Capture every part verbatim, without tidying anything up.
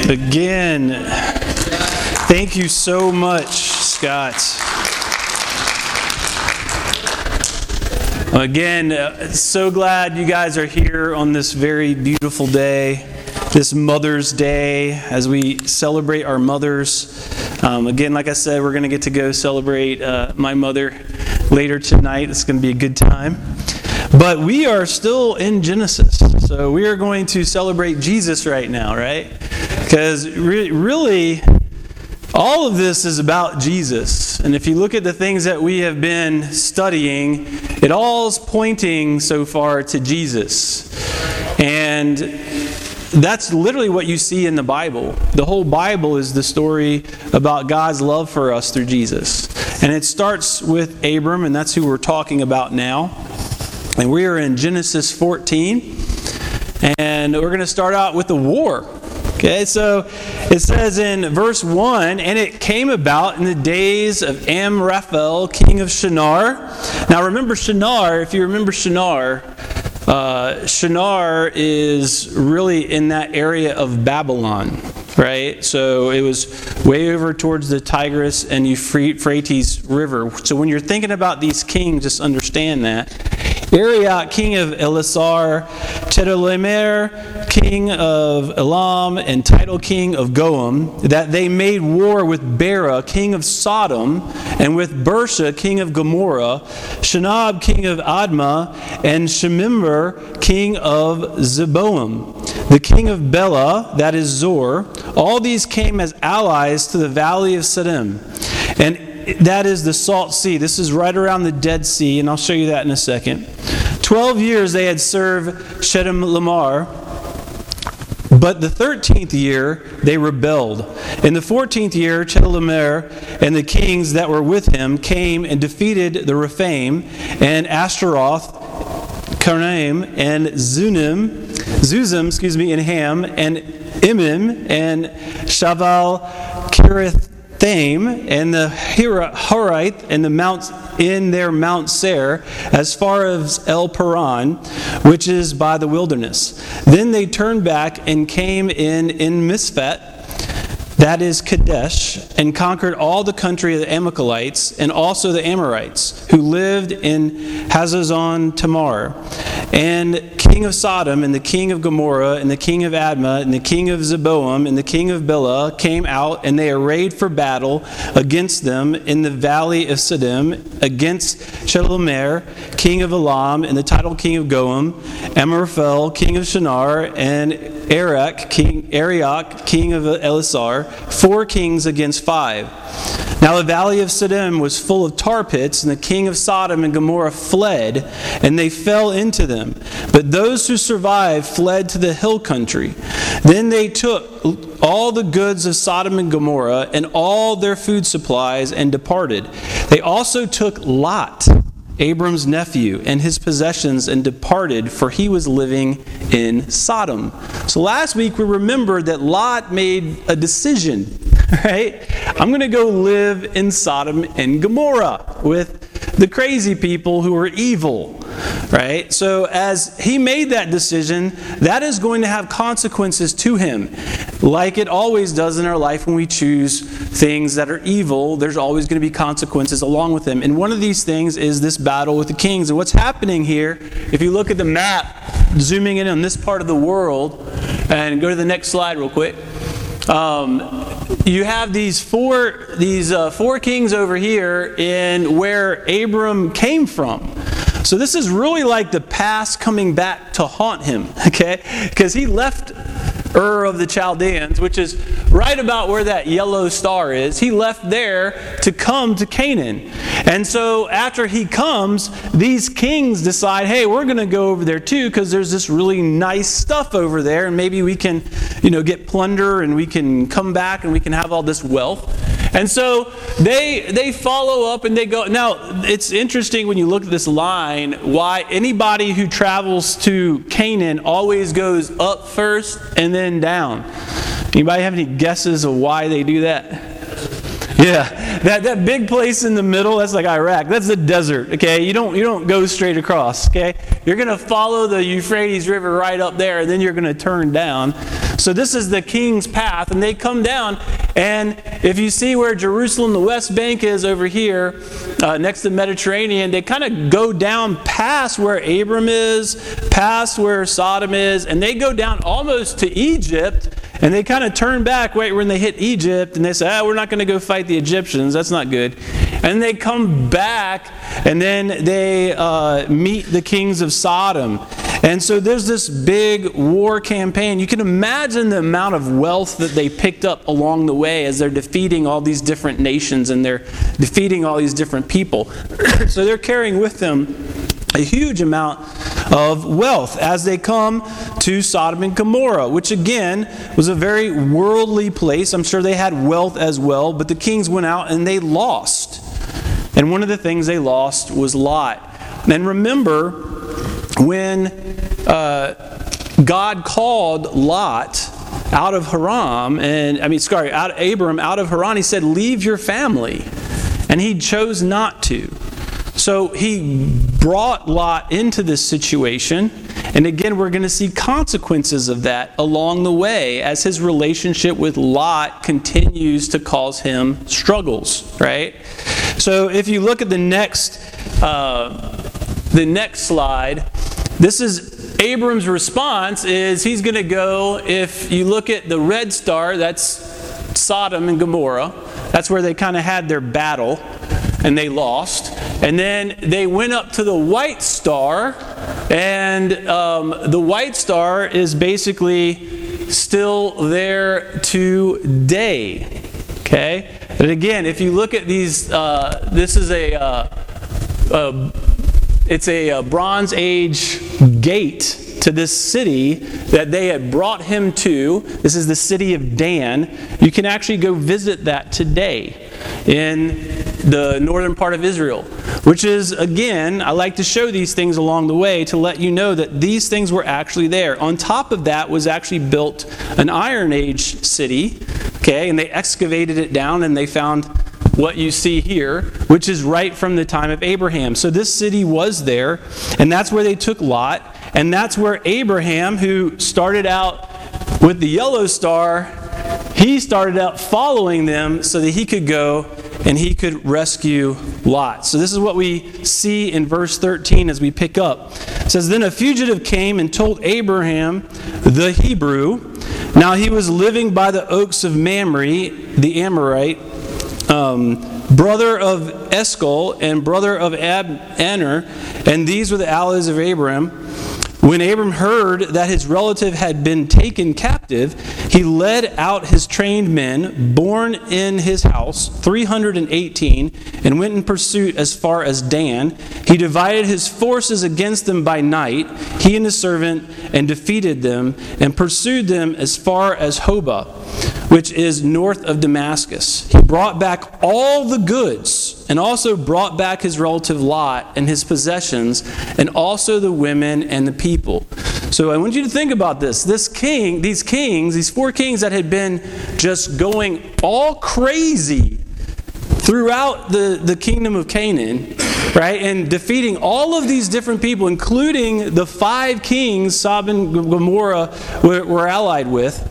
Again, thank you so much, Scott. Again, uh, so glad you guys are here on this very beautiful day, this Mother's Day, as we celebrate our mothers. Um, again, like I said, we're going to get to go celebrate uh, my mother later tonight. It's going to be a good time. But we are still in Genesis, so we are going to celebrate Jesus right now, right? Because re- really, all of this is about Jesus. And if you look at the things that we have been studying, it all is pointing so far to Jesus. And that's literally what you see in the Bible. The whole Bible is the story about God's love for us through Jesus. And it starts with Abram, and that's who we're talking about now. And we are in Genesis fourteen, and we're going to start out with the war. Okay, so it says in verse one, and it came about in the days of Amraphel, king of Shinar. Now remember Shinar, if you remember Shinar, uh, Shinar is really in that area of Babylon, right? So it was way over towards the Tigris and Euphrates River. So when you're thinking about these kings, just understand that. Arioch, king of Elasar, Chedorlaomer, king of Elam, and Tidal, king of Goam, that they made war with Bera, king of Sodom, and with Bersha, king of Gomorrah, Shinab, king of Admah, and Shemimber, king of Zeboim, the king of Bela, that is Zor. All these came as allies to the valley of Siddim. And that is the Salt Sea. This is right around the Dead Sea, and I'll show you that in a second. Twelve years they had served Chedorlaomer, but the thirteenth year they rebelled. In the fourteenth year, Chedorlaomer and the kings that were with him came and defeated the Rephaim and Ashtaroth, Karnaim, and Zunim, Zuzim, excuse me, and Ham, and Imim, and Shaval, Kirith, and the Horite and the Mount in their Mount Seir, as far as El Paran, which is by the wilderness. Then they turned back and came in in Misphat, that is Kadesh, and conquered all the country of the Amalekites and also the Amorites, who lived in Hazazon Tamar. And king of Sodom, and the king of Gomorrah, and the king of Admah, and the king of Zeboim, and the king of Bela came out, and they arrayed for battle against them in the valley of Siddim, against Chedorlaomer, king of Elam, and the Tidal king of Goam, Amraphel, king of Shinar, and Arioch, king, Arioch, king of Elasar, four kings against five. Now the valley of Siddim was full of tar pits, and the king of Sodom and Gomorrah fled, and they fell into them. But those who survived fled to the hill country. Then they took all the goods of Sodom and Gomorrah and all their food supplies and departed. They also took Lot, Abram's nephew, and his possessions and departed, for he was living in Sodom. So last week we remembered that Lot made a decision, right? I'm going to go live in Sodom and Gomorrah with the crazy people who are evil, right? So as he made that decision, that is going to have consequences to him. Like it always does in our life when we choose things that are evil, there's always going to be consequences along with them. And one of these things is this battle with the kings. And what's happening here, if you look at the map, zooming in on this part of the world, and go to the next slide real quick. Um, you have these four these uh, four kings over here in where Abram came from. So this is really like the past coming back to haunt him, okay? Because he left Ur of the Chaldeans, which is right about where that yellow star is. He left there to come to Canaan. And so after he comes, these kings decide, hey, we're going to go over there too, because there's this really nice stuff over there, and maybe we can, you know, get plunder, and we can come back, and we can have all this wealth. And so they they follow up and they go. Now, it's interesting when you look at this line, why anybody who travels to Canaan always goes up first and then down. Anybody have any guesses of why they do that? Yeah, that, that big place in the middle, that's like Iraq. That's the desert, okay? You don't, you don't go straight across, okay? You're going to follow the Euphrates River right up there, and then you're going to turn down. So this is the king's path, and they come down, and if you see where Jerusalem, the West Bank is over here, uh, next to the Mediterranean, they kind of go down past where Abram is, past where Sodom is, and they go down almost to Egypt. And they kind of turn back right when they hit Egypt, and they say, oh, we're not going to go fight the Egyptians. That's not good. And they come back, and then they uh, meet the kings of Sodom. And so there's this big war campaign. You can imagine the amount of wealth that they picked up along the way as they're defeating all these different nations, and they're defeating all these different people. So they're carrying with them a huge amount of wealth as they come to Sodom and Gomorrah, which again was a very worldly place. I'm sure they had wealth as well, but the kings went out and they lost. And one of the things they lost was Lot. And remember, when uh, God called Lot out of Haran, and I mean, sorry, out of Abram, out of Haran, he said, leave your family. And he chose not to. So he brought Lot into this situation, and again, we're going to see consequences of that along the way as his relationship with Lot continues to cause him struggles, right? So if you look at the next, uh, the next slide, this is Abram's response is he's going to go, if you look at the red star, that's Sodom and Gomorrah. That's where they kind of had their battle, and they lost. And then they went up to the white star, and um, the white star is basically still there today. Okay? And again, if you look at these, uh, this is a, uh, uh, it's a, a Bronze Age gate to this city that they had brought him to. This is the city of Dan. You can actually go visit that today in the northern part of Israel, which is, again, I like to show these things along the way to let you know that these things were actually there. On top of that was actually built an Iron Age city, okay, and they excavated it down and they found what you see here, which is right from the time of Abraham. So this city was there, and that's where they took Lot, and that's where Abraham, who started out with the yellow star, he started out following them so that he could go and he could rescue Lot. So this is what we see in verse thirteen as we pick up. It says, then a fugitive came and told Abraham the Hebrew. Now he was living by the oaks of Mamre, the Amorite, um, brother of Eshcol and brother of Ab- Aner, and these were the allies of Abraham. When Abram heard that his relative had been taken captive, he led out his trained men, born in his house, three hundred eighteen, and went in pursuit as far as Dan. He divided his forces against them by night, he and his servant, and defeated them, and pursued them as far as Hobah, which is north of Damascus. He brought back all the goods, and also brought back his relative Lot and his possessions, and also the women and the people. So I want you to think about this. This king, these kings, these four kings that had been just going all crazy throughout the, the kingdom of Canaan, right, and defeating all of these different people, including the five kings Sodom and Gomorrah were, were allied with.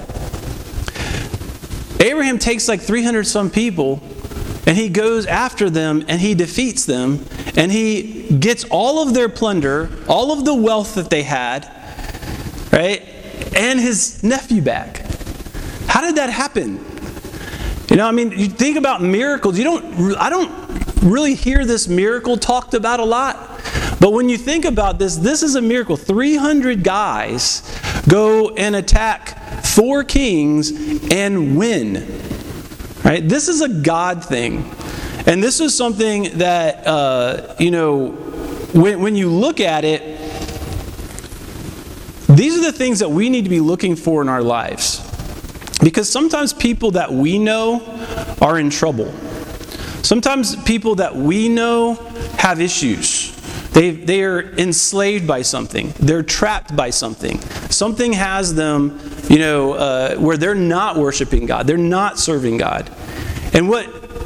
Abraham takes like three hundred some people, and he goes after them, and he defeats them, and he gets all of their plunder, all of the wealth that they had, right, and his nephew back. How did that happen? You know, I mean, you think about miracles. You don't. I don't really hear this miracle talked about a lot, but when you think about this, this is a miracle. three hundred guys go and attack four kings and win. Right? This is a God thing. And this is something that, uh, you know, when, when you look at it, these are the things that we need to be looking for in our lives. Because sometimes people that we know are in trouble. Sometimes people that we know have issues. They, they are enslaved by something. They're trapped by something. Something has them, you know, uh, where they're not worshiping God. They're not serving God. And what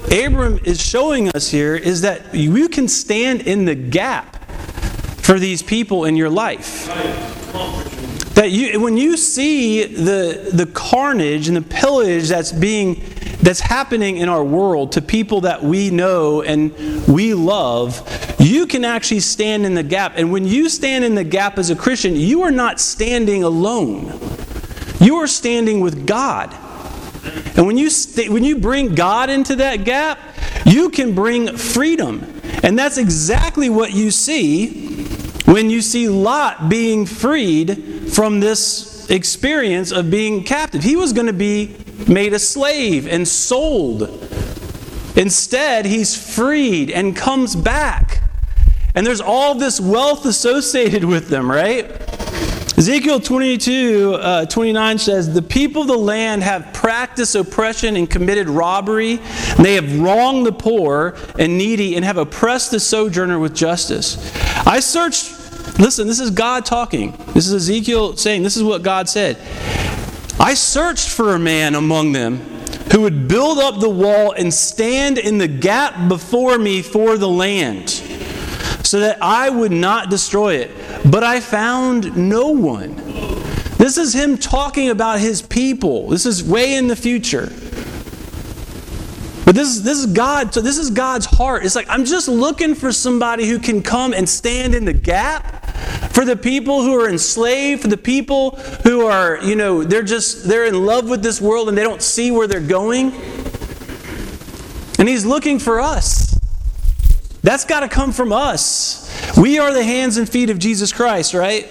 Abram is showing us here is that you can stand in the gap for these people in your life. That you, when you see the the carnage and the pillage that's being that's happening in our world to people that we know and we love, you can actually stand in the gap. And when you stand in the gap as a Christian, you are not standing alone. You are standing with God. And when you st- when you bring God into that gap, you can bring freedom. And that's exactly what you see when you see Lot being freed from this experience of being captive. He was going to be made a slave and sold. Instead, he's freed and comes back. And there's all this wealth associated with them, right? Ezekiel twenty-two, uh, twenty-nine says, "The people of the land have practiced oppression and committed robbery. And they have wronged the poor and needy and have oppressed the sojourner with justice. I searched," listen, this is God talking. This is Ezekiel saying, this is what God said. "I searched for a man among them who would build up the wall and stand in the gap before me for the land, so that I would not destroy it. But I found no one." This is him talking about his people. This is way in the future. But this is, this is God. So this is God's heart. It's like, I'm just looking for somebody who can come and stand in the gap for the people who are enslaved, for the people who are, you know, they're just, they're in love with this world and they don't see where they're going. And he's looking for us. That's got to come from us. We are the hands and feet of Jesus Christ, right?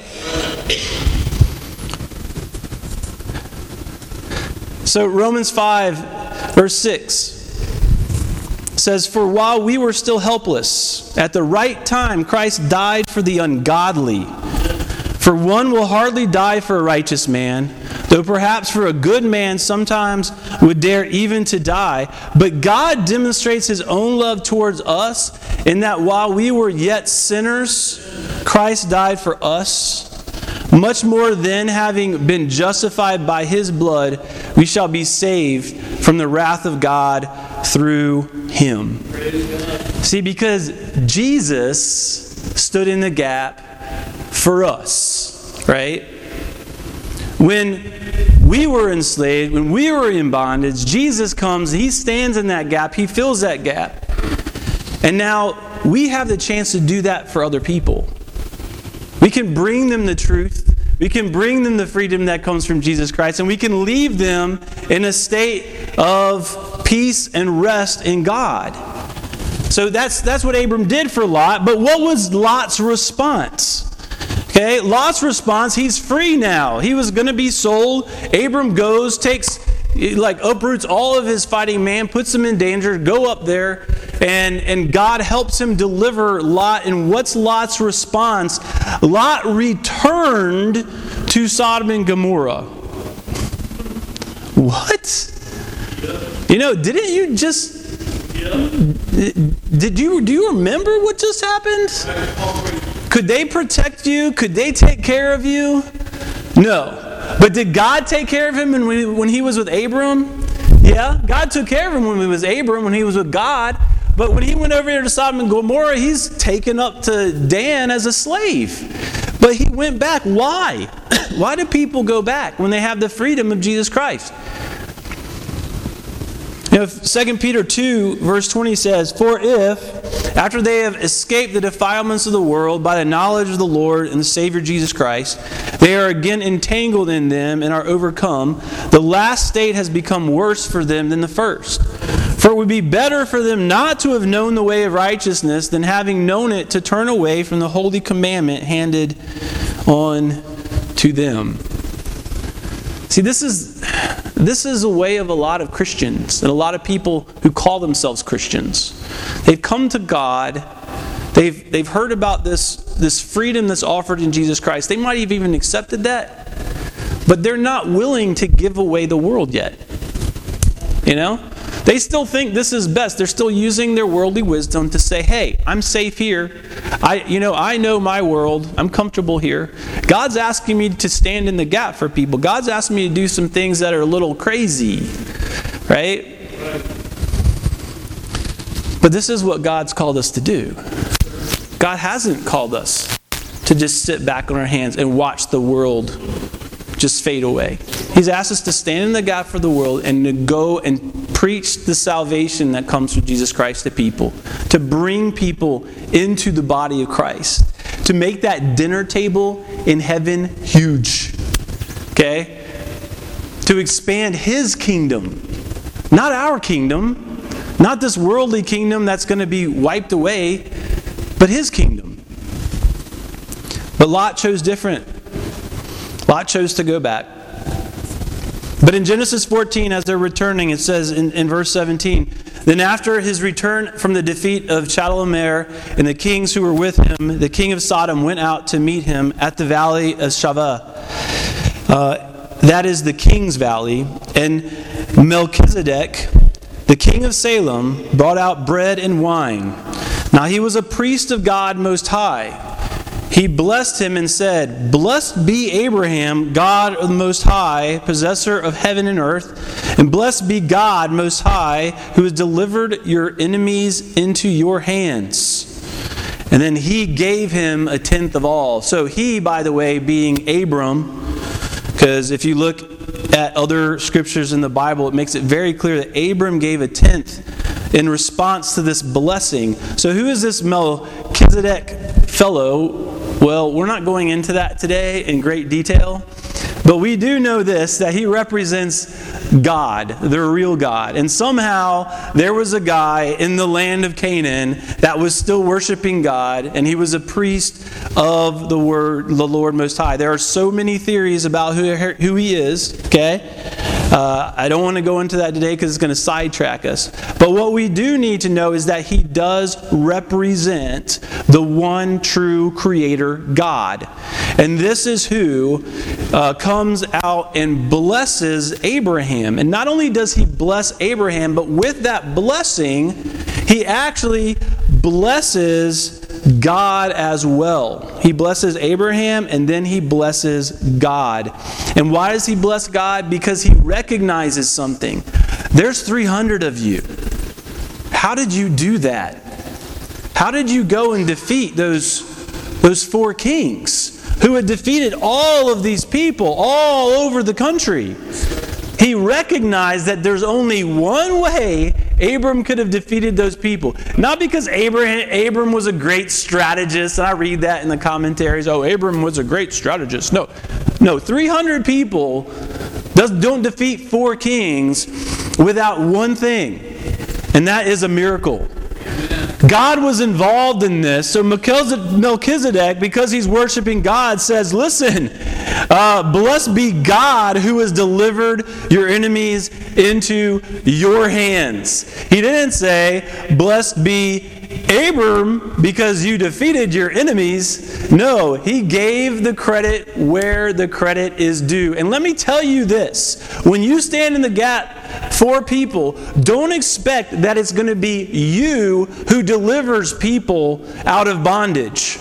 So Romans five, verse six says, "For while we were still helpless, at the right time Christ died for the ungodly. For one will hardly die for a righteous man, though perhaps for a good man sometimes would dare even to die. But God demonstrates His own love towards us, in that while we were yet sinners, Christ died for us. Much more then, having been justified by His blood, we shall be saved from the wrath of God through Him." See, because Jesus stood in the gap for us, right? When we were enslaved, when we were in bondage, Jesus comes, He stands in that gap, He fills that gap. And now we have the chance to do that for other people. We can bring them the truth. We can bring them the freedom that comes from Jesus Christ. And we can leave them in a state of peace and rest in God. So that's, that's what Abram did for Lot. But what was Lot's response? Okay, Lot's response, he's free now. He was going to be sold. Abram goes, takes, like uproots all of his fighting man, puts them in danger, go up there, and, and God helps him deliver Lot. And what's Lot's response? Lot returned to Sodom and Gomorrah. What? You know, didn't you just... Did you, do you remember what just happened? Could they protect you? Could they take care of you? No. But did God take care of him when, we, when he was with Abram? Yeah, God took care of him when he was Abram, when he was with God. But when he went over here to Sodom and Gomorrah, he's taken up to Dan as a slave. But he went back. Why? Why do people go back when they have the freedom of Jesus Christ? You know, Second Peter two, verse twenty says, "For if, after they have escaped the defilements of the world by the knowledge of the Lord and the Savior Jesus Christ, they are again entangled in them and are overcome, the last state has become worse for them than the first. For it would be better for them not to have known the way of righteousness than having known it to turn away from the holy commandment handed on to them." See, this is this is a way of a lot of Christians and a lot of people who call themselves Christians. They've come to God. They've they've heard about this, this freedom that's offered in Jesus Christ. They might have even accepted that, but they're not willing to give away the world yet. You know? They still think this is best. They're still using their worldly wisdom to say, "Hey, I'm safe here. I, you know, I know my world. I'm comfortable here." God's asking me to stand in the gap for people. God's asking me to do some things that are a little crazy, right? But this is what God's called us to do. God hasn't called us to just sit back on our hands and watch the world just fade away. He's asked us to stand in the gap for the world and to go and preach the salvation that comes through Jesus Christ to people. To bring people into the body of Christ. To make that dinner table in heaven huge. Okay? To expand His kingdom. Not our kingdom. Not this worldly kingdom that's going to be wiped away. But His kingdom. But Lot chose different. Lot chose to go back. But in Genesis fourteen, as they're returning, it says in, in verse seventeen, then after his return from the defeat of Chedorlaomer and the kings who were with him, the king of Sodom went out to meet him at the valley of Shaveh. Uh, that is the king's valley. And Melchizedek, the king of Salem, brought out bread and wine. Now he was a priest of God Most High. He blessed him and said, blessed be Abraham, God of the Most High, possessor of heaven and earth, and blessed be God Most High, who has delivered your enemies into your hands. And then he gave him a tenth of all. So he, by the way, being Abram, because if you look at other scriptures in the Bible, it makes it very clear that Abram gave a tenth in response to this blessing. So who is this Melchizedek fellow? Well, we're not going into that today in great detail, but we do know this, that he represents God, the real God. And somehow there was a guy in the land of Canaan that was still worshiping God, and he was a priest of the word, the Lord Most High. There are so many theories about who, who he is, okay? Uh, I don't want to go into that today because it's going to sidetrack us. But what we do need to know is that he does represent the one true Creator, God. And this is who uh, comes out and blesses Abraham. And not only does he bless Abraham, but with that blessing, he actually blesses God as well. He blesses Abraham and then he blesses God. And why does he bless God? Because he recognizes something. There's three hundred of you. How did you do that? How did you go and defeat those, those four kings who had defeated all of these people all over the country? He recognized that there's only one way Abram could have defeated those people. Not because Abraham, Abram was a great strategist, and I read that in the commentaries, oh, Abram was a great strategist. No, no, three hundred people does, don't defeat four kings without one thing, and that is a miracle. God was involved in this. So Melchizedek, because he's worshiping God, says, listen, uh, blessed be God who has delivered your enemies into your hands. He didn't say, blessed be Abram because you defeated your enemies. No, he gave the credit where the credit is due. And let me tell you this, when you stand in the gap for people, don't expect that it's going to be you who delivers people out of bondage.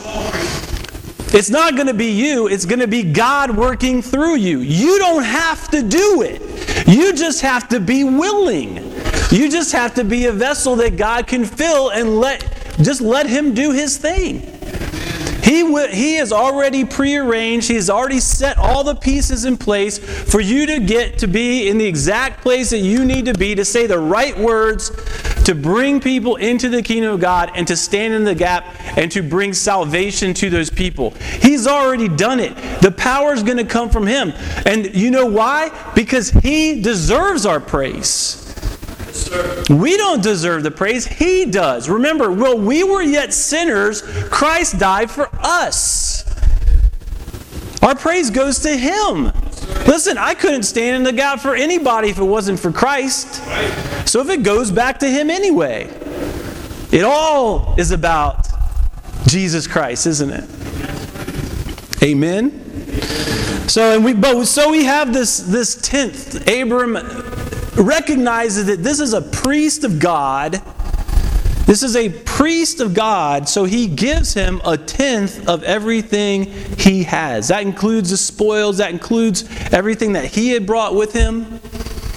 It's not going to be you, it's going to be God working through you. You don't have to do it. You just have to be willing. You just have to be a vessel that God can fill and let just let Him do His thing. He, w- he has already prearranged, He has already set all the pieces in place for you to get to be in the exact place that you need to be, to say the right words, to bring people into the kingdom of God, and to stand in the gap and to bring salvation to those people. He's already done it. The power is going to come from Him. And you know why? Because He deserves our praise. We don't deserve the praise. He does. Remember, while we were yet sinners, Christ died for us. Our praise goes to Him. Listen, I couldn't stand in the gap for anybody if it wasn't for Christ. So if it goes back to Him anyway. It all is about Jesus Christ, isn't it? Amen. So and we but so we have this this tenth. Abram recognizes that this is a priest of God. This is a priest of God, so he gives him a tenth of everything he has. That includes the spoils, that includes everything that he had brought with him.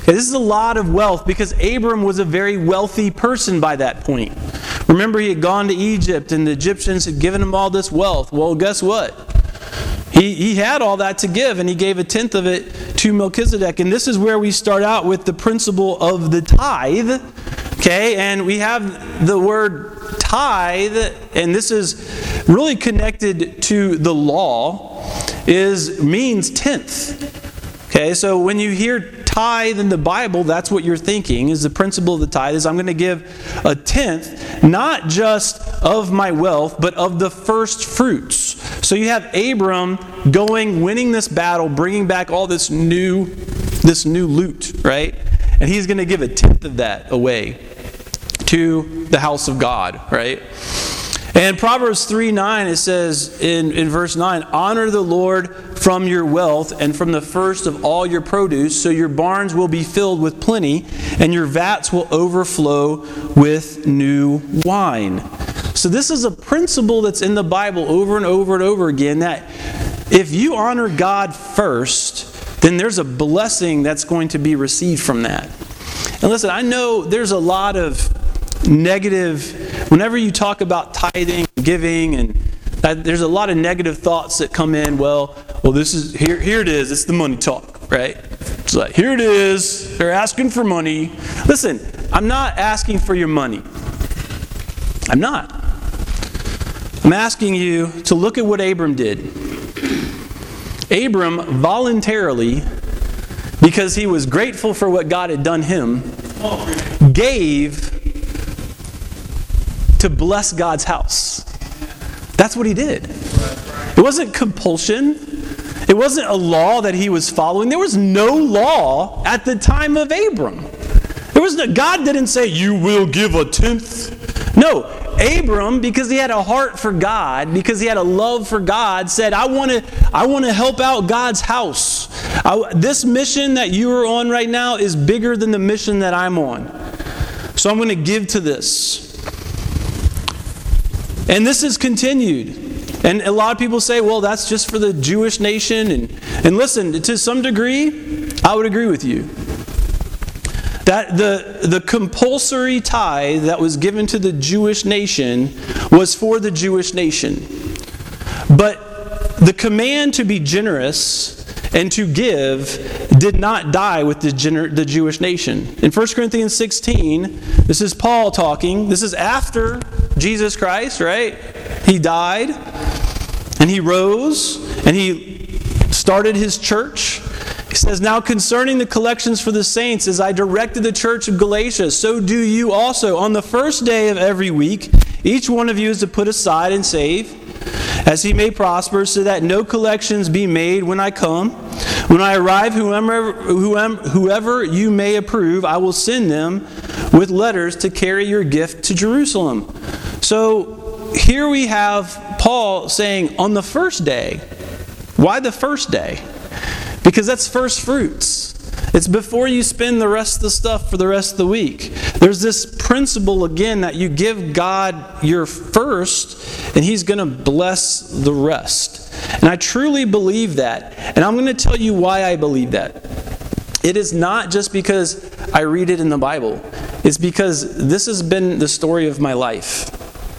Okay, this is a lot of wealth because Abram was a very wealthy person by that point. Remember, he had gone to Egypt and the Egyptians had given him all this wealth. Well, guess what? He, he had all that to give, and he gave a tenth of it to Melchizedek. And this is where we start out with the principle of the tithe. Okay, and we have the word tithe, and this is really connected to the law, is means tenth. Okay, so when you hear tithe in the Bible, that's what you're thinking, is the principle of the tithe, is I'm going to give a tenth, not just of my wealth, but of the first fruits. So you have Abram going, winning this battle, bringing back all this new, this new loot, right? And he's going to give a tenth of that away to the house of God, right? And Proverbs three nine, it says in, in verse nine, honor the Lord from your wealth and from the first of all your produce, so your barns will be filled with plenty, and your vats will overflow with new wine. So this is a principle that's in the Bible over and over and over again, that if you honor God first, then there's a blessing that's going to be received from that. And listen, I know there's a lot of negative, whenever you talk about tithing, giving, and that, there's a lot of negative thoughts that come in. Well, well, this is here. Here it is. It's the money talk, right? It's like, here it is. They're asking for money. Listen, I'm not asking for your money. I'm not. I'm asking you to look at what Abram did. Abram voluntarily, because he was grateful for what God had done him, gave to bless God's house. That's what he did. It wasn't compulsion. It wasn't a law that he was following. There was no law at the time of Abram. There was no, God didn't say, you will give a tenth. No, Abram, because he had a heart for God, because he had a love for God, said, I want to I want to help out God's house. I, this mission that you are on right now is bigger than the mission that I'm on. So I'm going to give to this. And this is continued. And a lot of people say, well, that's just for the Jewish nation. And, and listen, to some degree, I would agree with you. That the, the compulsory tithe that was given to the Jewish nation was for the Jewish nation. But the command to be generous and to give did not die with the, gener- the Jewish nation. In First Corinthians sixteen, this is Paul talking. This is after Jesus Christ, right? He died, and he rose, and he started his church. He says, now concerning the collections for the saints, as I directed the church of Galatia, so do you also. On the first day of every week, each one of you is to put aside and save, as he may prosper, so that no collections be made when I come. When I arrive, whoever, whoever, whoever you may approve, I will send them with letters to carry your gift to Jerusalem. So here we have Paul saying, on the first day. Why the first day? Because that's first fruits. It's before you spend the rest of the stuff for the rest of the week. There's this principle, again, that you give God your first, and He's going to bless the rest. And I truly believe that. And I'm going to tell you why I believe that. It is not just because I read it in the Bible. It's because this has been the story of my life.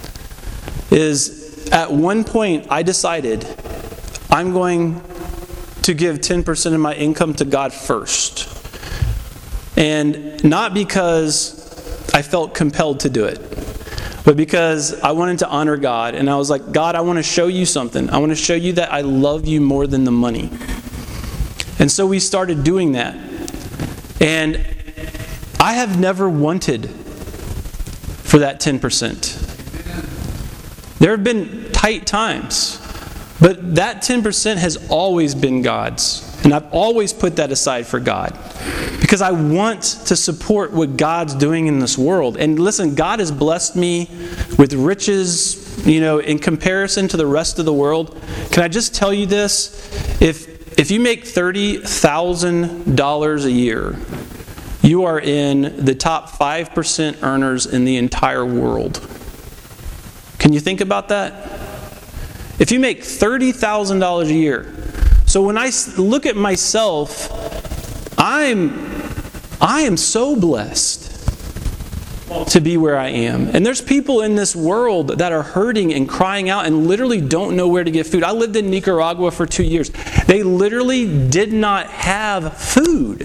Is at one point I decided I'm going to give ten percent of my income to God first. And not because I felt compelled to do it, but because I wanted to honor God. And I was like, God, I want to show you something. I want to show you that I love you more than the money. And so we started doing that. And I have never wanted for that ten percent. There have been tight times, but that ten percent has always been God's. And I've always put that aside for God. Because I want to support what God's doing in this world. And listen, God has blessed me with riches, you know, in comparison to the rest of the world. Can I just tell you this? If if you make thirty thousand dollars a year, you are in the top five percent earners in the entire world. Can you think about that? If you make thirty thousand dollars a year. So when I look at myself, I'm I am so blessed to be where I am. And there's people in this world that are hurting and crying out and literally don't know where to get food. I lived in Nicaragua for two years. They literally did not have food.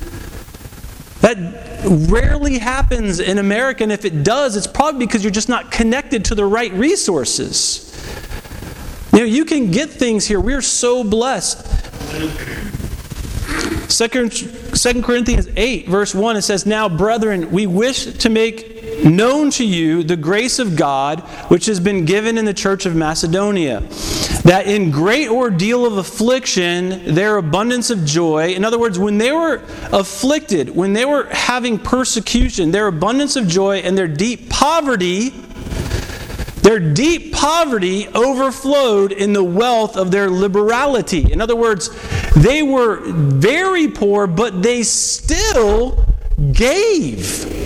That rarely happens in America, and if it does, it's probably because you're just not connected to the right resources. You know, you can get things here. We're so blessed. Second Corinthians eight, verse one, it says, "Now, brethren, we wish to make known to you the grace of God, which has been given in the church of Macedonia, that in great ordeal of affliction, their abundance of joy," in other words, when they were afflicted, when they were having persecution, their abundance of joy and their deep poverty, their deep poverty overflowed in the wealth of their liberality. In other words, they were very poor, but they still gave.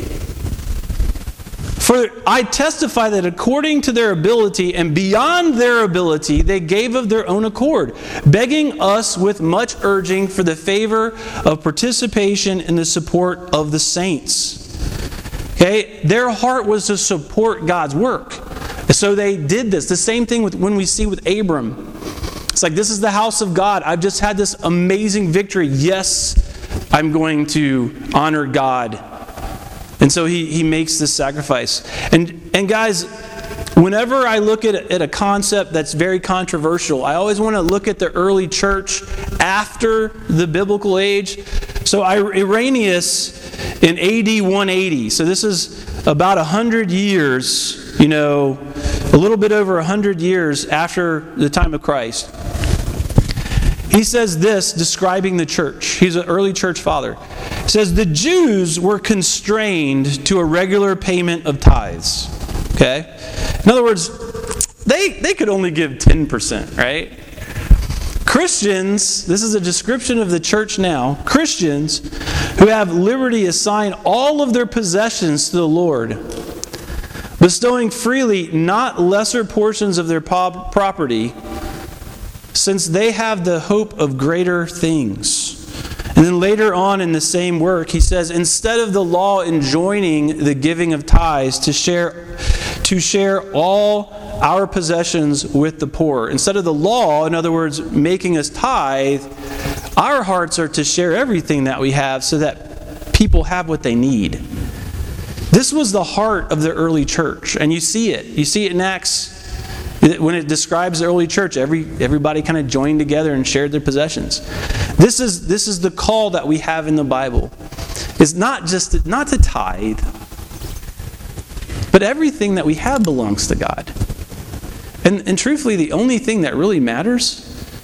For I testify that according to their ability and beyond their ability, they gave of their own accord, begging us with much urging for the favor of participation in the support of the saints. Okay, their heart was to support God's work. So they did this. The same thing with when we see with Abram. It's like, this is the house of God. I've just had this amazing victory. Yes, I'm going to honor God. And so he, he makes this sacrifice. And, and guys, whenever I look at, at a concept that's very controversial, I always want to look at the early church after the biblical age. So Irenaeus in A D one eighty, so this is about one hundred years, you know, a little bit over one hundred years after the time of Christ. He says this, describing the church. He's an early church father. He says, the Jews were constrained to a regular payment of tithes. Okay? In other words, they, they could only give ten percent, right? Christians, this is a description of the church now, Christians who have liberty assign all of their possessions to the Lord, bestowing freely not lesser portions of their pop- property, since they have the hope of greater things. And then later on in the same work, he says, instead of the law enjoining the giving of tithes to share, to share all our possessions with the poor. Instead of the law, in other words, making us tithe, our hearts are to share everything that we have so that people have what they need. This was the heart of the early church, and you see it. You see it in Acts. When it describes the early church, every everybody kind of joined together and shared their possessions. This is this is the call that we have in the Bible. It's not just not to tithe, but everything that we have belongs to God. And, and truthfully, the only thing that really matters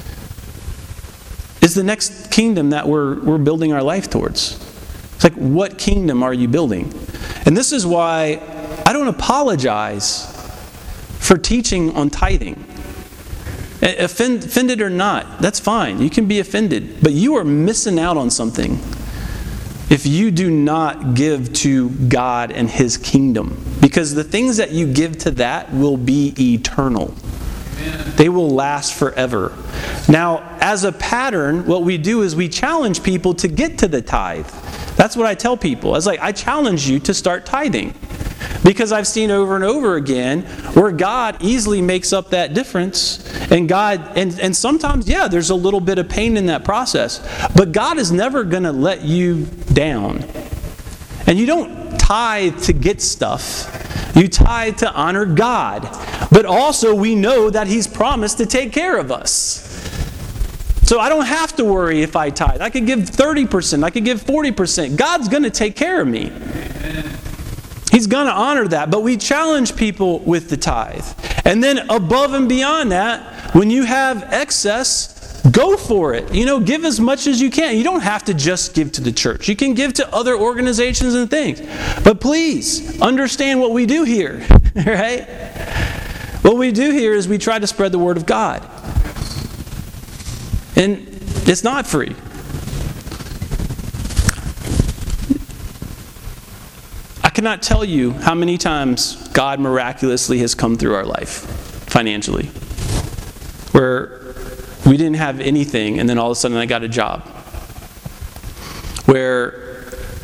is the next kingdom that we're we're building our life towards. It's like, what kingdom are you building? And this is why I don't apologize for teaching on tithing. Offend, offended or not, that's fine. You can be offended. But you are missing out on something if you do not give to God and His kingdom. Because the things that you give to that will be eternal. Amen. They will last forever. Now, as a pattern, what we do is we challenge people to get to the tithe. That's what I tell people. I was like, I challenge you to start tithing. Because I've seen over and over again where God easily makes up that difference. And God, and, and sometimes, yeah, there's a little bit of pain in that process. But God is never going to let you down. And you don't tithe to get stuff. You tithe to honor God. But also we know that He's promised to take care of us. So I don't have to worry if I tithe. I could give thirty percent. I could give forty percent. God's going to take care of me. Amen. He's going to honor that, but we challenge people with the tithe. And then above and beyond that, when you have excess, go for it. You know, give as much as you can. You don't have to just give to the church. You can give to other organizations and things. But please, understand what we do here, right? What we do here is we try to spread the word of God. And it's not free. I cannot tell you how many times God miraculously has come through our life financially, where we didn't have anything and then all of a sudden I got a job, where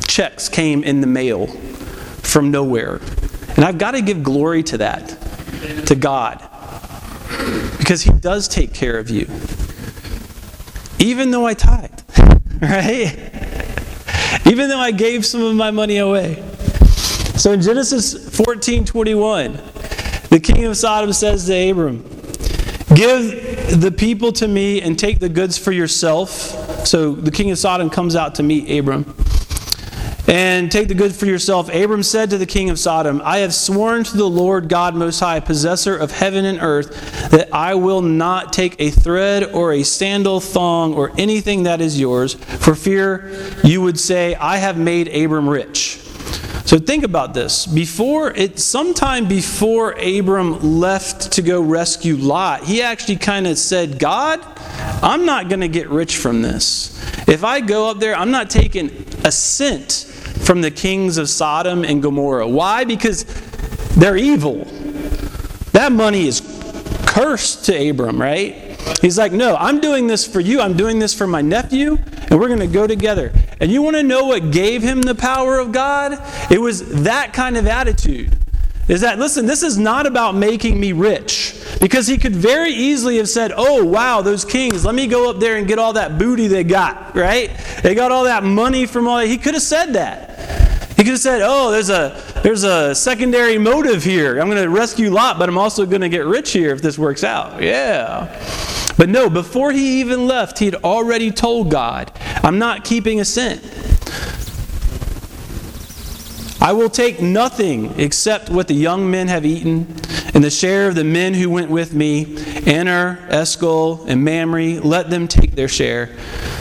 checks came in the mail from nowhere. And I've got to give glory to that, to God. Because He does take care of you. Even though I tithe, right? Even though I gave some of my money away. So in Genesis fourteen twenty-one, the king of Sodom says to Abram, give the people to me and take the goods for yourself. So the king of Sodom comes out to meet Abram. And take the goods for yourself. Abram said to the king of Sodom, I have sworn to the Lord God Most High, possessor of heaven and earth, that I will not take a thread or a sandal thong or anything that is yours, for fear you would say, I have made Abram rich. So think about this. Before it, sometime before Abram left to go rescue Lot, he actually kind of said, God, I'm not going to get rich from this. If I go up there, I'm not taking a cent from the kings of Sodom and Gomorrah. Why? Because they're evil. That money is cursed to Abram, right? He's like, no, I'm doing this for you. I'm doing this for my nephew, and we're going to go together. And you want to know what gave him the power of God? It was that kind of attitude. Is that, listen, this is not about making me rich. Because he could very easily have said, oh, wow, those kings, let me go up there and get all that booty they got, right? They got all that money from all that. He could have said that. He could have said, oh, there's a there's a secondary motive here. I'm going to rescue Lot, but I'm also going to get rich here if this works out. Yeah. But no, before he even left, he had already told God, I'm not keeping a cent. I will take nothing except what the young men have eaten, and the share of the men who went with me, Aner, Eshcol, and Mamre, let them take their share.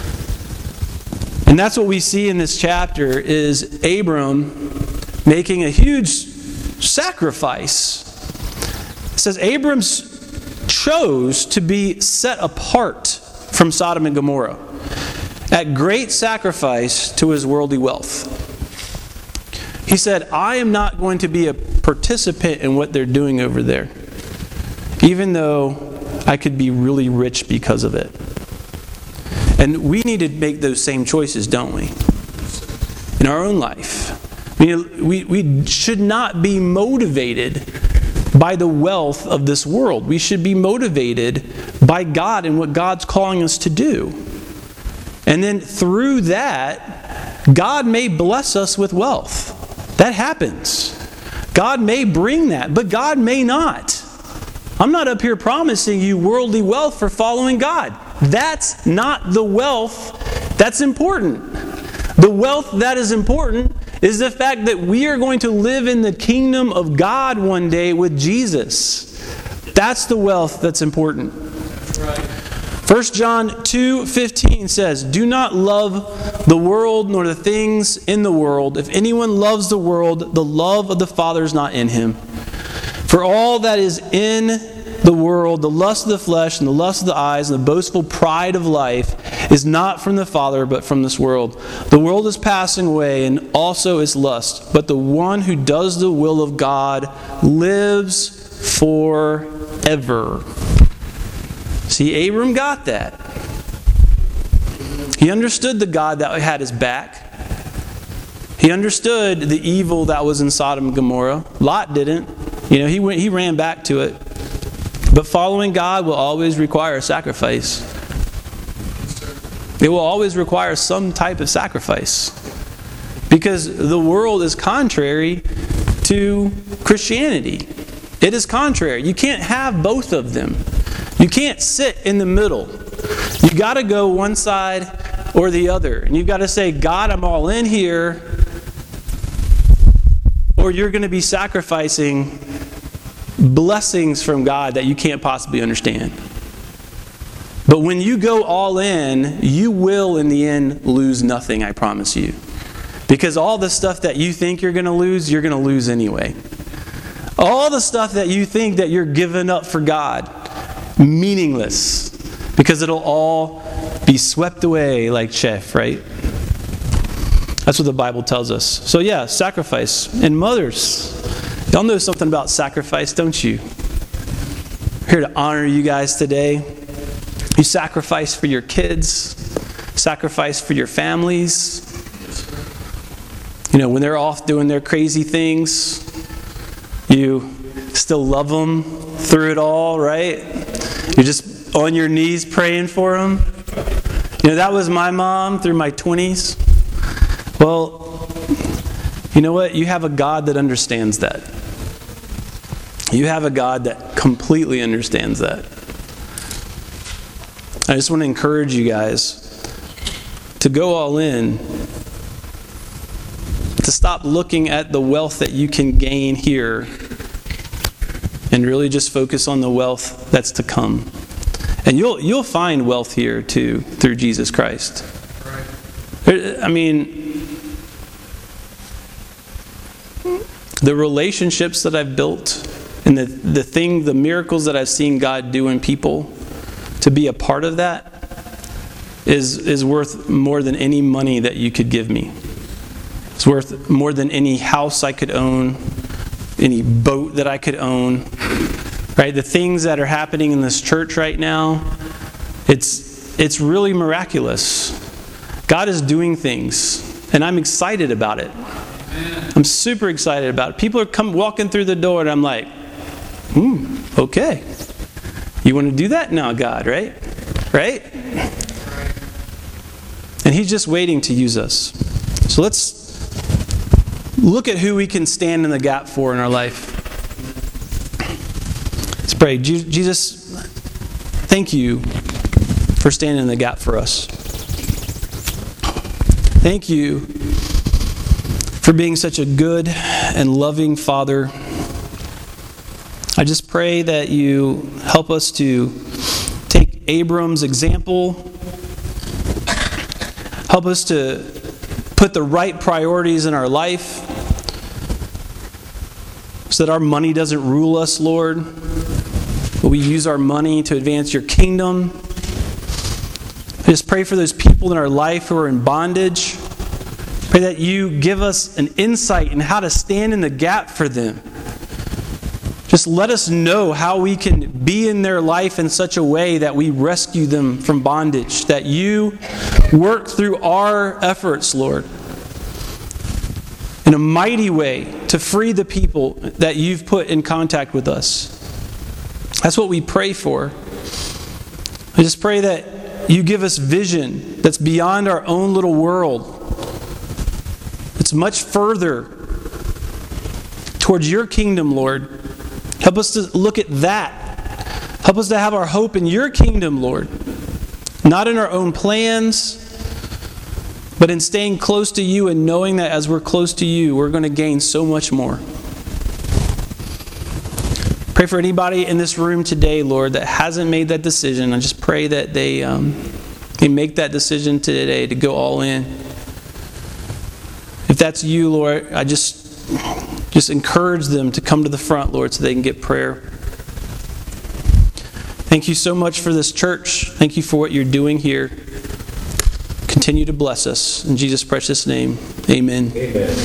And that's what we see in this chapter is Abram making a huge sacrifice. It says Abram chose to be set apart from Sodom and Gomorrah at great sacrifice to his worldly wealth. He said, I am not going to be a participant in what they're doing over there, even though I could be really rich because of it. And we need to make those same choices, don't we? In our own life. I mean, we, we should not be motivated by the wealth of this world. We should be motivated by God and what God's calling us to do. And then through that, God may bless us with wealth. That happens. God may bring that, but God may not. I'm not up here promising you worldly wealth for following God. That's not the wealth that's important. The wealth that is important is the fact that we are going to live in the kingdom of God one day with Jesus. That's the wealth that's important. First John two fifteen says, do not love the world nor the things in the world. If anyone loves the world, the love of the Father is not in him. For all that is in the world, the lust of the flesh and the lust of the eyes and the boastful pride of life is not from the Father but from this world. The world is passing away and also its lust, but the one who does the will of God lives forever. See, Abram got that. He understood the God that had his back. He understood the evil that was in Sodom and Gomorrah. Lot didn't. You know, he went, he ran back to it. But following God will always require a sacrifice. It will always require some type of sacrifice. Because the world is contrary to Christianity. It is contrary. You can't have both of them. You can't sit in the middle. You got to go one side or the other. And you've got to say, God, I'm all in here. Or you're going to be sacrificing blessings from God that you can't possibly understand. But when you go all in, you will in the end lose nothing, I promise you. Because all the stuff that you think you're going to lose, you're going to lose anyway. All the stuff that you think that you're giving up for God, meaningless. Because it'll all be swept away like chaff, right? That's what the Bible tells us. So yeah, sacrifice. And mothers, y'all know something about sacrifice, don't you? I'm here to honor you guys today. You sacrifice for your kids, sacrifice for your families. You know, when they're off doing their crazy things, you still love them through it all, right? You're just on your knees praying for them. You know, that was my mom through my twenties. Well, you know what? You have a God that understands that. You have a God that completely understands that. I just want to encourage you guys to go all in, to stop looking at the wealth that you can gain here and really just focus on the wealth that's to come. And you'll you'll find wealth here too through Jesus Christ. I mean, the relationships that I've built and the, the thing, the miracles that I've seen God do in people, to be a part of that is is worth more than any money that you could give me. It's worth more than any house I could own, any boat that I could own. Right? The things that are happening in this church right now, it's it's really miraculous. God is doing things, and I'm excited about it. I'm super excited about it. People are come walking through the door, and I'm like, hmm, okay. You want to do that now, God, right? Right? And He's just waiting to use us. So let's look at who we can stand in the gap for in our life. Let's pray. Jesus, thank you for standing in the gap for us. Thank you for being such a good and loving Father. I just pray that you help us to take Abram's example. Help us to put the right priorities in our life so that our money doesn't rule us, Lord. But we use our money to advance your kingdom. I just pray for those people in our life who are in bondage. Pray that you give us an insight in how to stand in the gap for them. Just let us know how we can be in their life in such a way that we rescue them from bondage, that you work through our efforts, Lord, in a mighty way to free the people that you've put in contact with us. That's what we pray for. I just pray that you give us vision that's beyond our own little world. It's much further towards your kingdom, Lord. Help us to look at that. Help us to have our hope in your kingdom, Lord. Not in our own plans, but in staying close to you and knowing that as we're close to you, we're going to gain so much more. Pray for anybody in this room today, Lord, that hasn't made that decision. I just pray that they, um, they make that decision today to go all in. If that's you, Lord, I just... Just encourage them to come to the front, Lord, so they can get prayer. Thank you so much for this church. Thank you for what you're doing here. Continue to bless us. In Jesus' precious name, amen. Amen.